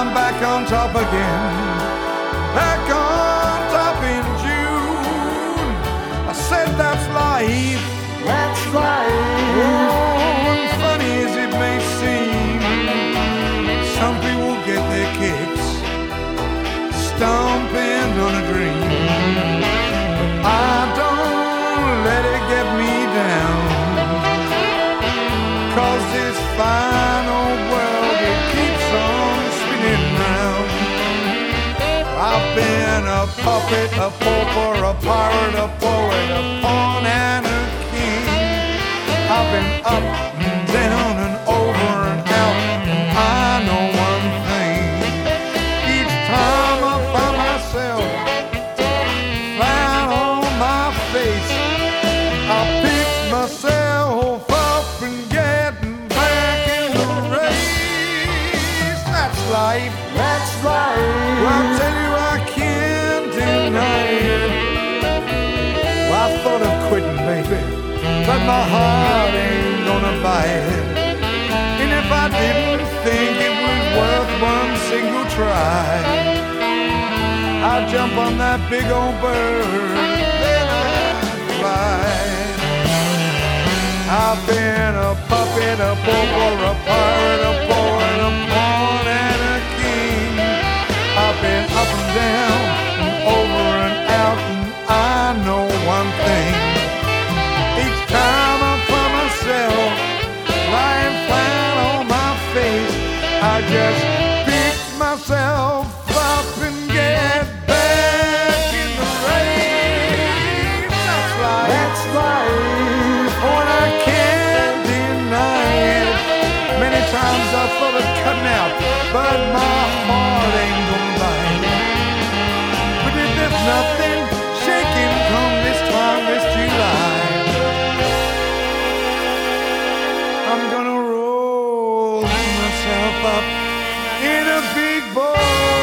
I'm back on top again, back on top in June. I said that's life, That's life. oh, and funny as it may seem, some people get their kicks stomping on a dream. I don't let it get me down, 'cause this fine old world, it keeps on spinning round. I've been a puppet, a pauper, a pirate, a poet, a pawn and a king. I've been up and down and over and out, and I know one thing. Each time I find myself flat on my face, I pick myself up and get back in the race. That's life. That's life. Well, I tell you, I can't deny it. Well, I thought of quitting, baby, but my heart ain't gonna buy it. And if I didn't think it was worth one single try, I'd jump on that big old bird, then I'd fly. I've been a puppet, a pauper, a pirate, a poet, a pawn and a king. I've been up and down and over and out, and I know one thing. Each time I find myself lying flat on my face, I just pick myself up and get back in the race. That's life. That's life. Oh, and I can't deny it. Many times I thought of cutting out, but my heart ain't gonna buy it. But if there's nothing shaking come this time this July, I'm gonna roll myself up in a big ball